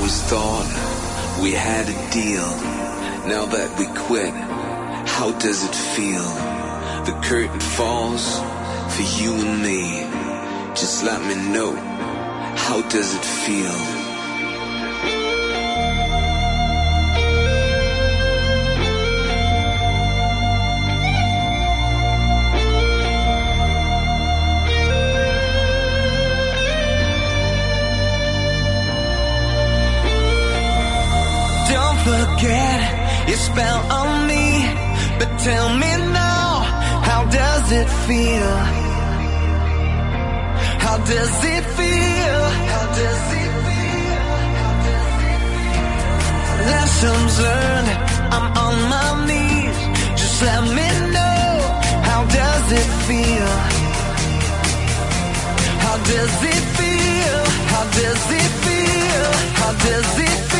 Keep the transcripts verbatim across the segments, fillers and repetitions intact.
always thought we had a deal. Now that we quit, how does it feel? The curtain falls for you and me. Just let me know, how does it feel? Forget your spell on me, but tell me now, how does it feel? How does it feel? How does it feel? How does it feel? Lessons learned, I'm on my knees. Just let me know, how does it feel? How does it feel? How does it feel? How does it feel?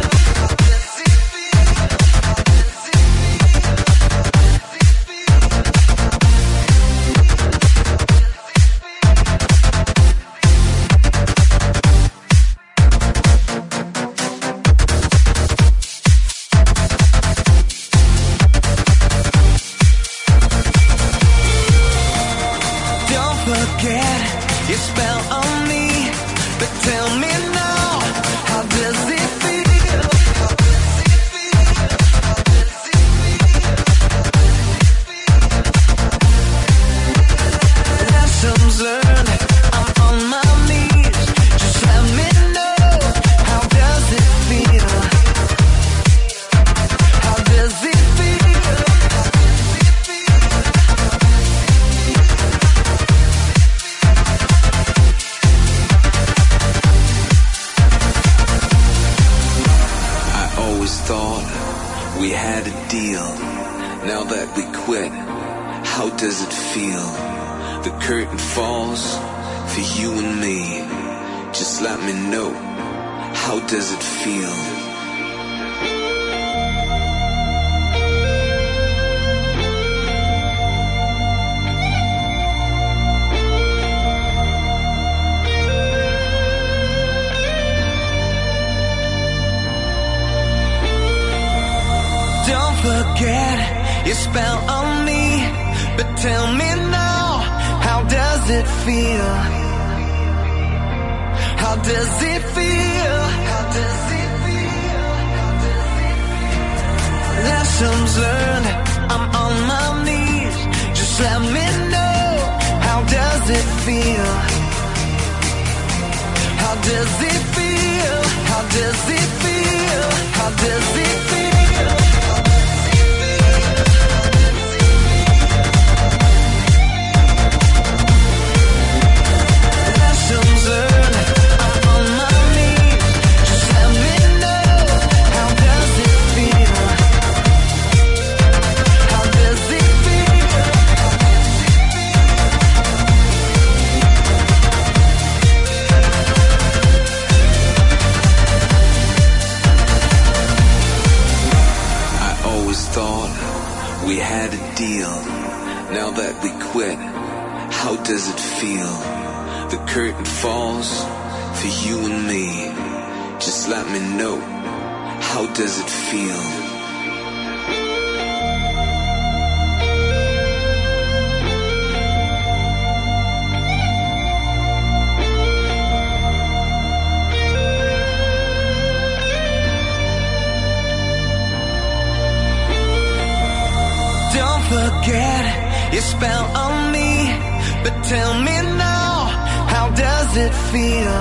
Forget your spell on me, but tell me now, how does it feel?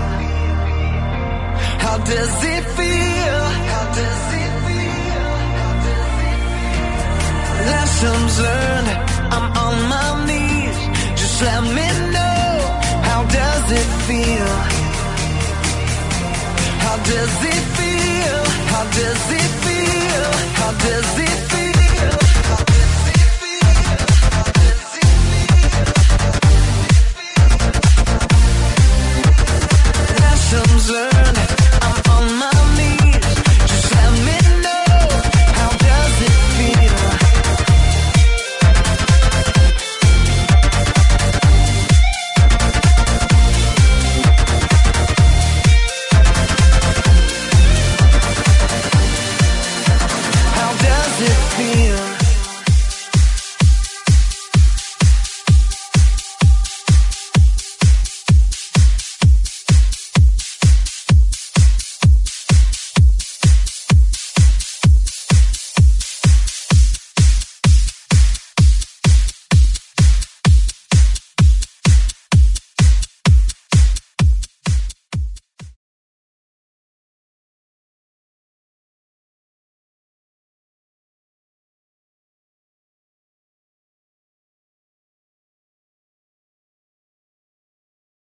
How does it feel? How does it feel? How does it feel? Lessons learned, I'm on my knees. Just let me know, how does it feel? How does it feel? How does it